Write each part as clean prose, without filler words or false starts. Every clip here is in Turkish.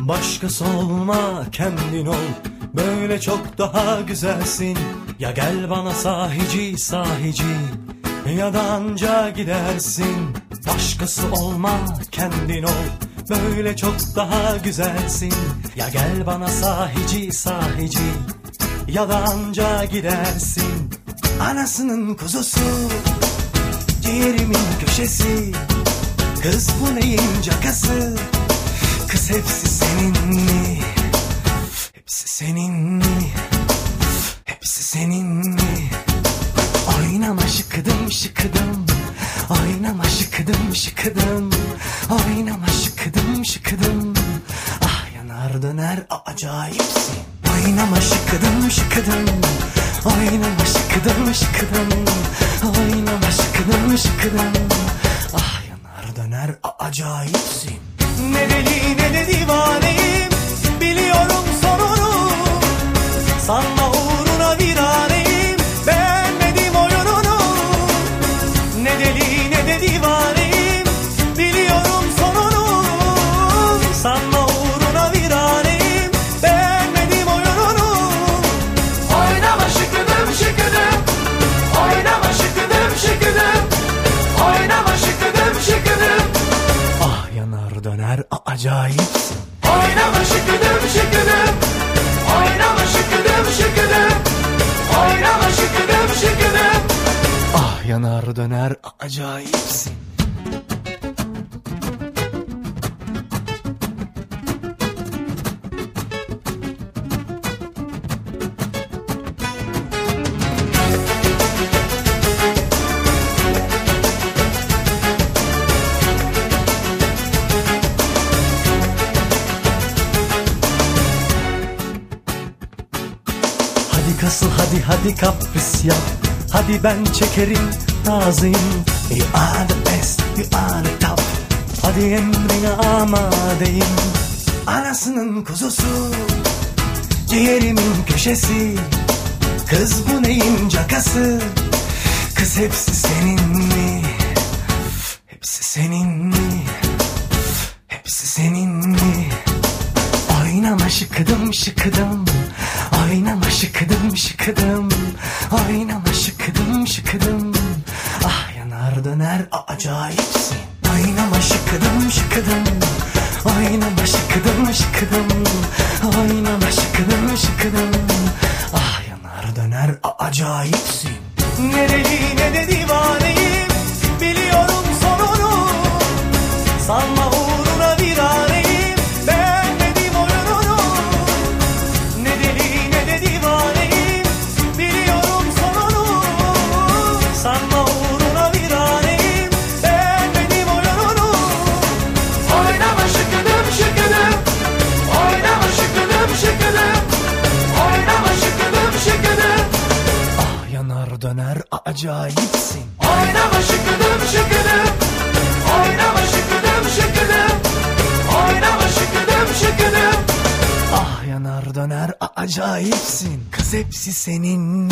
Başkası olma, kendin ol, böyle çok daha güzelsin. Ya gel bana sahici sahici, ya da anca gidersin. Başkası olma, kendin ol, böyle çok daha güzelsin. Ya gel bana sahici sahici, ya da anca gidersin. Anasının kuzusu, ciğerimin köşesi, kız bu neyin cakası? Kız hepsi senin mi? Hepsi senin mi? Hepsi senin mi? Oynama şıkıdım şıkıdım, oynama şıkıdım şıkıdım, oynama şıkıdım şıkıdım. Ah yanar döner acayipsin. Oynama şıkıdım şıkıdım, oynama şıkıdım şıkıdım, oynama şıkıdım şıkıdım. Ah yanar döner acayipsin. Ne deli ne de divaneyim, biliyorum sonunu. Sanma uğruna viraneyim, beğenmedim oyununu. Ne deli ne de divaneyim, biliyorum sonunu. Sanma uğruna viraneyim, beğenmedim oyununu. Oynama şıkıdım şıkıdım, oynama şıkıdım şıkıdım, oynama şıkıdım şıkıdım. Ah yanar döner acayipsin. Oynama şıkıdım şıkıdım, oynama şıkıdım şıkıdım, oynama şıkıdım şıkıdım. Ah yanar döner acayipsin. Hadi kasıl hadi hadi kapris yap, hadi ben çekerim nazıyım. You are the best, you are the top, hadi emrine amadeyim. Anasının kuzusu, ciğerimin köşesi, kız bu neyin cakası? Kız hepsi senin mi? Hepsi senin mi? Hepsi senin mi? Oynama şıkıdım şıkıdım, oynama şıkıdım şıkıdım, oynama şıkıdım şıkıdım. Ah yanar döner acayipsin. Oynama şıkıdım şıkıdım, oynama şıkıdım şıkıdım, oynama şıkıdım şıkıdım. Ah yanar döner acayipsin. Ne deli ne de divaneyim, biliyorum sonunu. Sanma uğruna viraneyim, beğenmedim oyununu. Ne deli ne de divaneyim, biliyorum sonunu. Sanma uğruna viraneyim, beğenmedim oyununu. Oynama şıkıdım şıkıdım, oynama şıkıdım şıkıdım, oynama şıkıdım şıkıdım. Ah yanar döner acayipsin. Oynama şıkıdım şıkıdım, oynama şıkıdım şıkıdım, oynama şıkıdım şıkıdım. Ah yanar döner acayipsin. Kız hepsi senin mi?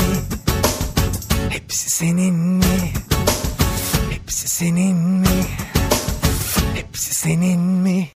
Hepsi senin mi? Hepsi senin mi? Hepsi senin mi?